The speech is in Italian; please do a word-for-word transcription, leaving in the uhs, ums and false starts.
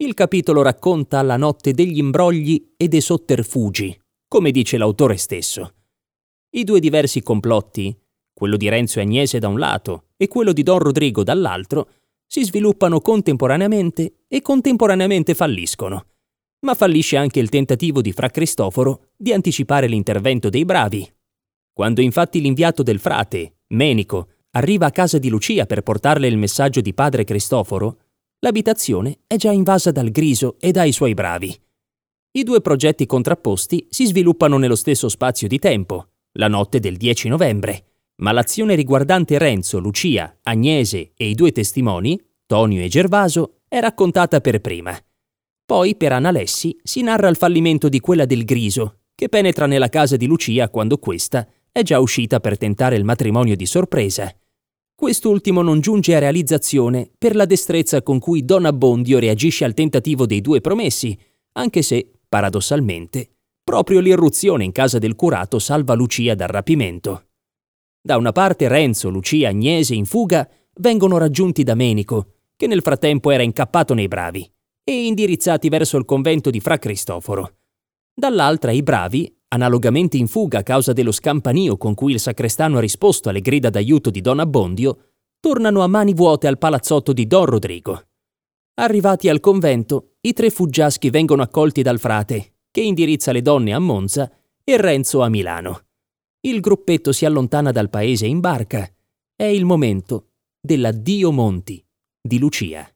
Il capitolo racconta la notte degli imbrogli e dei sotterfugi, come dice l'autore stesso. I due diversi complotti, quello di Renzo e Agnese da un lato e quello di Don Rodrigo dall'altro, si sviluppano contemporaneamente e contemporaneamente falliscono. Ma fallisce anche il tentativo di Fra Cristoforo di anticipare l'intervento dei bravi. Quando infatti l'inviato del frate, Menico, arriva a casa di Lucia per portarle il messaggio di padre Cristoforo, l'abitazione è già invasa dal Griso e dai suoi bravi. I due progetti contrapposti si sviluppano nello stesso spazio di tempo, la notte del dieci novembre, ma l'azione riguardante Renzo, Lucia, Agnese e i due testimoni, Tonio e Gervaso, è raccontata per prima. Poi per Analessi si narra il fallimento di quella del Griso, che penetra nella casa di Lucia quando questa è già uscita per tentare il matrimonio di sorpresa. Quest'ultimo non giunge a realizzazione per la destrezza con cui Don Abbondio reagisce al tentativo dei due promessi, anche se, paradossalmente, proprio l'irruzione in casa del curato salva Lucia dal rapimento. Da una parte Renzo, Lucia, Agnese in fuga vengono raggiunti da Menico, che nel frattempo era incappato nei bravi, e indirizzati verso il convento di Fra Cristoforo. Dall'altra i bravi, analogamente in fuga a causa dello scampanio con cui il sacrestano ha risposto alle grida d'aiuto di Don Abbondio, tornano a mani vuote al palazzotto di Don Rodrigo. Arrivati al convento, i tre fuggiaschi vengono accolti dal frate, che indirizza le donne a Monza e Renzo a Milano. Il gruppetto si allontana dal paese in barca. È il momento dell'addio Monti di Lucia.